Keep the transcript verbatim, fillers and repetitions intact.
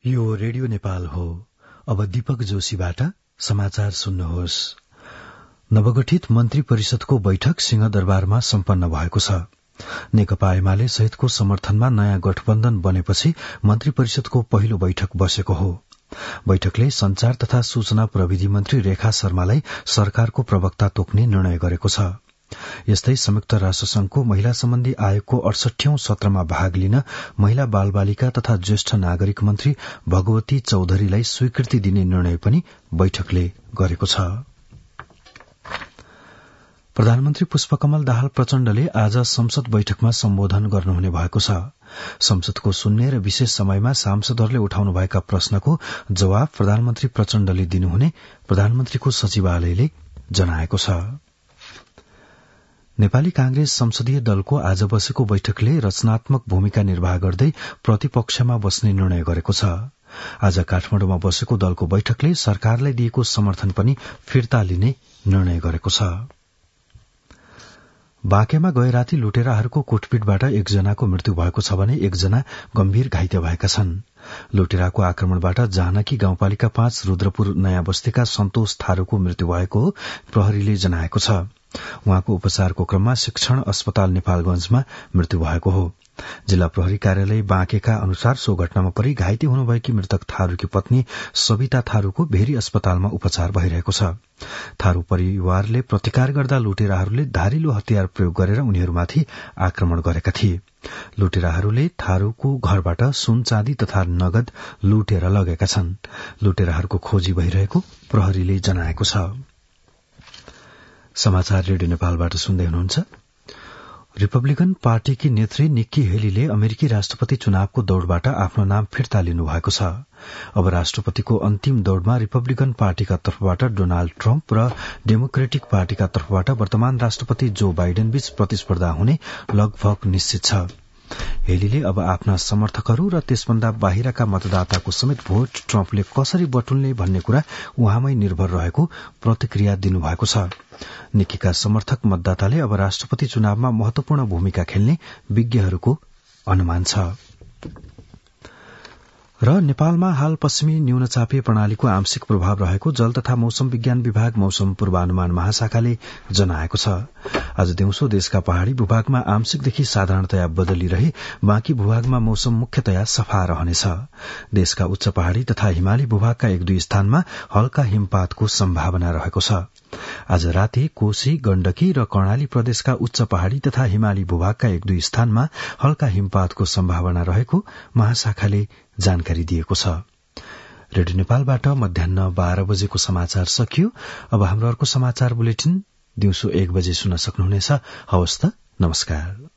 यो रेडियो नेपाल हो। अब दीपक जोशीबाट समाचार सुन्नुहोस्। नवगठित मन्त्री परिषदको बैठक सिंहदरबारमा सम्पन्न भएको छ। नेकपा एमाले सहितको समर्थनमा नयाँ गठबन्धन बनेपछि मन्त्री परिषदको पहिलो बैठक बसेको हो। बैठकले संचार तथा सूचना प्रविधि मन्त्री रेखा शर्मालाई सरकारको प्रवक्ता तोक्ने निर्णय गरेको छ। यस्तै संयुक्त राष्ट्र संघको महिला सम्बन्धी आयोगको अडसठीौं सत्रमा भाग लिन महिला बाल बालिका तथा ज्येष्ठ नागरिक मन्त्री भगवती चौधरीलाई स्वीकृति दिने निर्णय पनि बैठकले गरेको छ। प्रधानमन्त्री पुष्पकमल दाहाल प्रचण्डले आज संसद बैठकमा सम्बोधन गर्नुहुने भएको छ। संसदको शून्य र विशेष समयमा सांसदहरूले उठाउनुभएका प्रश्नको जवाब प्रधानमन्त्री प्रचण्डले दिनुहुने प्रधानमन्त्रीको सचिवालयले जनाएको छ। नेपाली कांग्रेस संसदीय दलको आज बसेको बैठकले रचनात्मक भूमिका निर्वाह गर्दै प्रतिपक्षमा बस्ने निर्णय गरेको छ। आज काठमाडौँमा बसेको दलको बैठकले सरकारलाई दिएको समर्थन पनि फिर्ता लिने निर्णय गरेको छ। बाँकेमा गए राती लुटेराहरूको कुटपिटबाट एकजनाको मृत्यु भएको छ भने एकजना गम्भीर घाइते भएका छन्। लुटेराको आक्रमणबाट जानकी गाउँपालिका पाँच रुद्रपुर नयाँ बस्तीका सन्तोष थारूको मृत्यु भएको प्रहरीले जनाएको छ। उहाँको उपचारको क्रममा शिक्षण अस्पताल नेपालगंजमा मृत्यु भएको हो। जिल्ला प्रहरी कार्यालय बाँकेका अनुसार सो घटनामा परि घाइते हुनुभएकी मृतक थारूकी पत्नी सविता थारूको भेरी अस्पतालमा उपचार भइरहेको छ। थारू परिवारले प्रतिकार गर्दा लुटेराहरूले धारिलो हतियार प्रयोग गरेर उनीहरूमाथि आक्रमण गरेका थिए। लुटेराहरूले थारूको घरबाट सुन चाँदी तथा नगद लुटेर लगेका छन्। लुटेराहरूको खोजी भइरहेको प्रहरीले जनाएको छ। समाचार रेडियो नेपालबाट सुन्दै हुनुहुन्छ। रिपब्लिकन पार्टीकी नेत्री निक्की हेलीले अमेरिकी राष्ट्रपति चुनावको दौड़बाट आफ्नो नाम फिर्ता लिनुभएको छ। अब राष्ट्रपतिको अन्तिम दौड़मा रिपब्लिकन पार्टीका तर्फबाट डोनाल्ड ट्रम्प र डेमोक्रेटिक पार्टीका तर्फबाट वर्तमान राष्ट्रपति जो बाइडेन बीच प्रतिस्पर्धा हुने लगभग निश्चित छ। हेलीले अब आफ्ना समर्थकहरू र त्यसभन्दा बाहिरका मतदाताको समेत भोट ट्रम्पले कसरी बटुल्ने भन्ने कुरा उहाँमै निर्भर रहेको प्रतिक्रिया दिनुभएको छ। निक्कीका समर्थक मतदाताले अब राष्ट्रपति चुनावमा महत्वपूर्ण भूमिका खेल्ने विज्ञहरूको अनुमान छ। र नेपालमा हाल पश्चिमी न्यूनचापीय प्रणालीको आंशिक प्रभाव रहेको जल तथा मौसम विज्ञान विभाग मौसम पूर्वानुमान महाशाखाले जनाएको छ। आज दिउँसो देशका पहाड़ी भूभागमा आंशिकदेखि साधारणतया बदली रहे बाँकी भूभागमा मौसम मुख्यतया सफा रहनेछ। देशका उच्च पहाड़ी तथा हिमाली भूभागका एक दुई स्थानमा हल्का हिमपातको सम्भावना रहेको छ। आज राति कोशी गण्डकी र कर्णाली प्रदेशका उच्च पहाड़ी तथा हिमाली भूभागका एक दुई स्थानमा हल्का हिमपातको सम्भावना रहेको महाशाखाले जानकारी दिएको छ। रेडियो नेपालबाट मध्याह्न बाह्र बजेको समाचार सकियो। अब हाम्रो अर्को समाचार बुलेटिन दिउँसो एक बजे सुन्न सक्नुहुनेछ। हवस् त, नमस्कार।